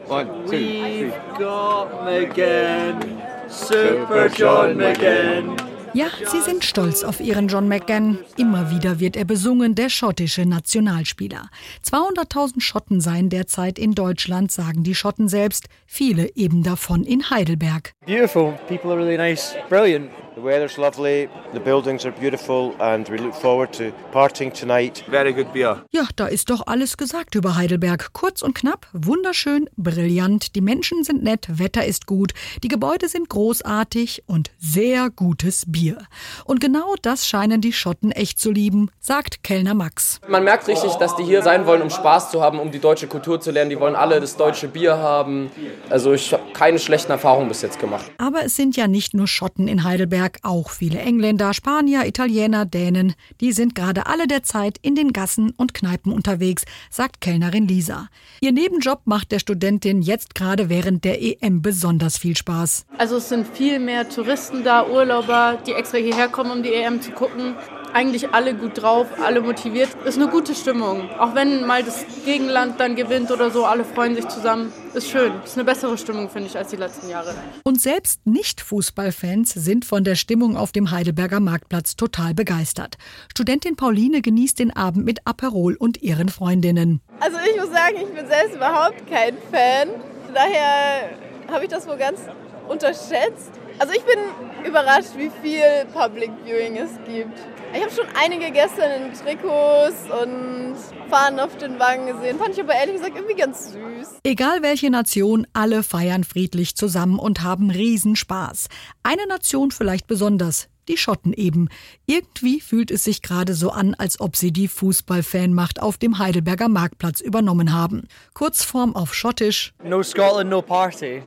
1, 2, 3. We've got McGann, Super John McGann. Ja, sie sind stolz auf ihren John McGann. Immer wieder wird er besungen, der schottische Nationalspieler. 200.000 Schotten seien derzeit in Deutschland, sagen die Schotten selbst. Viele eben davon in Heidelberg. Beautiful. People are really nice. Brilliant. The weather's lovely, the buildings are beautiful and we look forward to partying tonight. Very good beer. Ja, da ist doch alles gesagt über Heidelberg. Kurz und knapp, wunderschön, brillant. Die Menschen sind nett, Wetter ist gut, die Gebäude sind großartig und sehr gutes Bier. Und genau das scheinen die Schotten echt zu lieben, sagt Kellner Max. Man merkt richtig, dass die hier sein wollen, um Spaß zu haben, um die deutsche Kultur zu lernen. Die wollen alle das deutsche Bier haben. Also ich habe keine schlechten Erfahrungen bis jetzt gemacht. Aber es sind ja nicht nur Schotten in Heidelberg, auch viele Engländer, Spanier, Italiener, Dänen. Die sind gerade alle der Zeit in den Gassen und Kneipen unterwegs, sagt Kellnerin Lisa. Ihr Nebenjob macht der Studentin jetzt gerade während der EM besonders viel Spaß. Also es sind viel mehr Touristen da, Urlauber, die extra hierher kommen, um die EM zu gucken. Eigentlich alle gut drauf, alle motiviert. Ist eine gute Stimmung. Auch wenn mal das Gegenland dann gewinnt oder so, alle freuen sich zusammen. Ist schön. Ist eine bessere Stimmung, finde ich, als die letzten Jahre. Und selbst Nicht-Fußballfans sind von der Stimmung auf dem Heidelberger Marktplatz total begeistert. Studentin Pauline genießt den Abend mit Aperol und ihren Freundinnen. Also ich muss sagen, ich bin selbst überhaupt kein Fan. Daher habe ich das wohl ganz unterschätzt. Also ich bin überrascht, wie viel Public Viewing es gibt. Ich habe schon einige gestern in Trikots und Fahnen auf den Wangen gesehen. Fand ich aber ehrlich gesagt irgendwie ganz süß. Egal welche Nation, alle feiern friedlich zusammen und haben Riesenspaß. Eine Nation vielleicht besonders, die Schotten eben. Irgendwie fühlt es sich gerade so an, als ob sie die Fußballfanmacht auf dem Heidelberger Marktplatz übernommen haben. Kurzform auf Schottisch: No Scotland, no party.